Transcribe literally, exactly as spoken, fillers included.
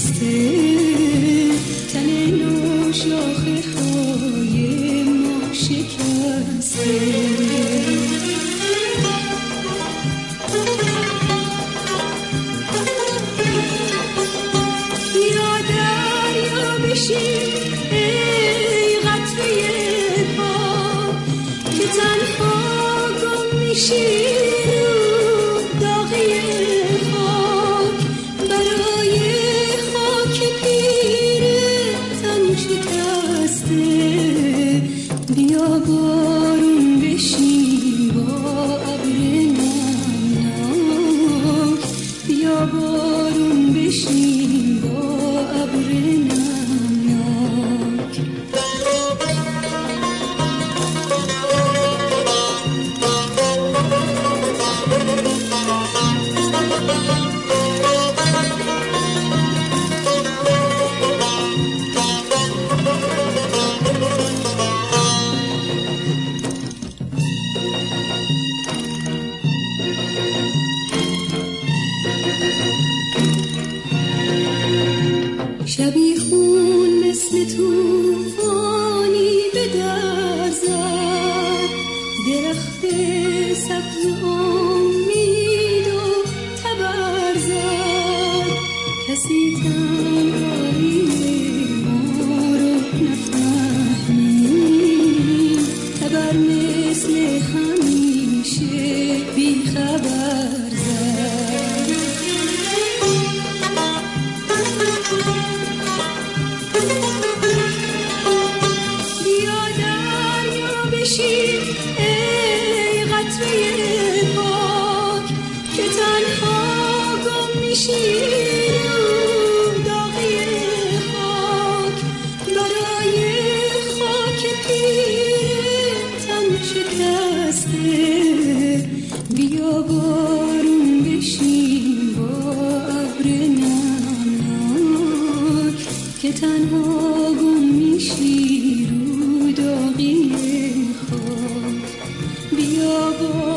شکسته، تن نو شاخه های ما شکسته. یا دریا بشی ای قطره پا که تنها گم میشی بیا بارون بشین با ابر نمناک، بیا بارون بشین با ابر نمناک. شبیخون مثل توفانی به در زد، درخت سبز امید و تبر زد. کسی تنهایی ما رو نفهمید، تبر مثل همیشه بی خبر زد. ای قطره پاک که تنها گم میشی رو داغی خاک، برای خاک پیر تن شکسته. بیا بارون بشین با ابر نمناک که تنها گم میشی رو داغی خاک. بیا با